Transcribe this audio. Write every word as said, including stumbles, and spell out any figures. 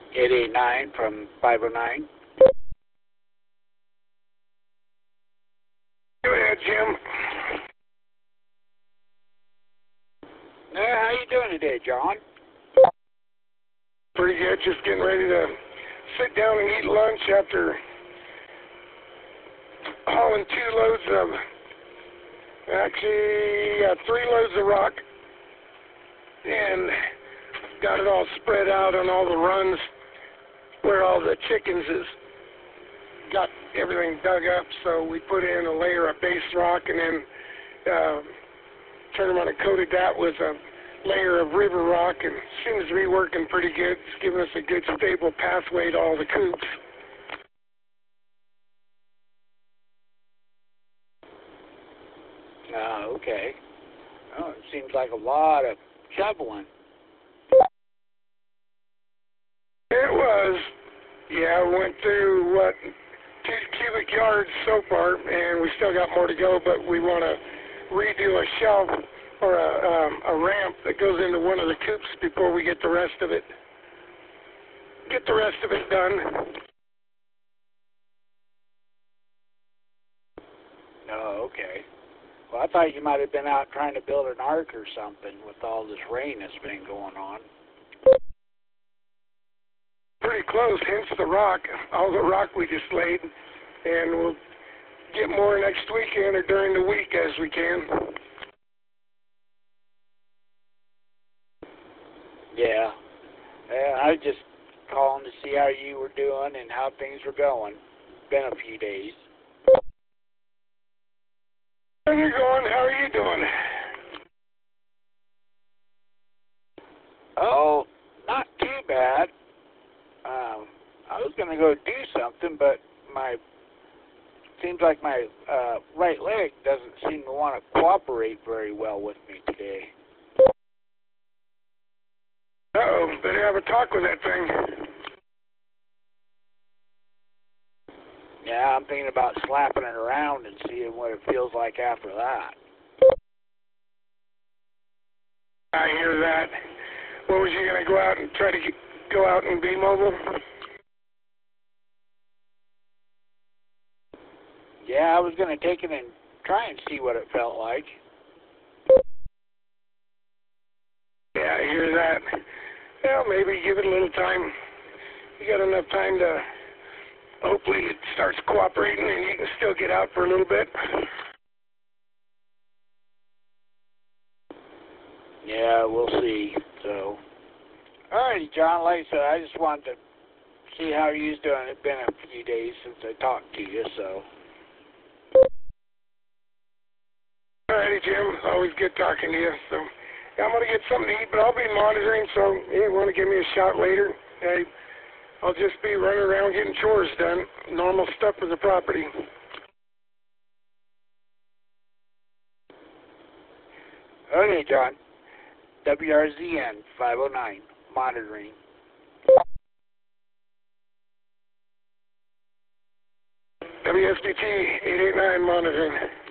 eight eight nine from five oh nine. Go ahead, Jim. Uh, how you doing today, John? Pretty good. Just getting ready to sit down and eat lunch after hauling two loads of, actually, yeah, three loads of rock, and got it all spread out on all the runs where all the chickens is got everything dug up. So we put in a layer of base rock and then uh, turned around and coated that with a layer of river rock, and seems to be working pretty good. It's giving us a good stable pathway to all the coops. Uh, okay. Oh, it seems like a lot of shoveling. It was, yeah, we went through, what, two cubic yards so far, and we still got more to go, but we want to redo a shelf or a, um, a ramp that goes into one of the coops before we get the rest of it, get the rest of it done. Oh, okay. Well, I thought you might have been out trying to build an ark or something with all this rain that's been going on. Pretty close, hence the rock, all the rock we just laid, and we'll get more next weekend or during the week as we can. Yeah. Uh, I was just calling to see how you were doing and how things were going. Been a few days. How are you going? How are you doing? Oh, not too bad. Um, I was going to go do something, but my seems like my uh, right leg doesn't seem to want to cooperate very well with me today. Uh-oh, better have a talk with that thing. Yeah, I'm thinking about slapping it around and seeing what it feels like after that. I hear that. What was you going to go out and try to get, go out and be mobile? Yeah, I was going to take it and try and see what it felt like. Yeah, I hear that. Well, maybe give it a little time. You got enough time to, hopefully it starts cooperating and you can still get out for a little bit. Yeah, we'll see. So, alrighty, John, like I said, I just wanted to see how you's doing. It's been a few days since I talked to you, so. Alrighty, Jim. Always good talking to you. So, yeah, I'm going to get something to eat, but I'll be monitoring, so if you want to give me a shot later, hey, I'll just be running around getting chores done. Normal stuff with the property. Okay, John. W R Z N five oh nine, monitoring. W S B T eight eight nine, monitoring.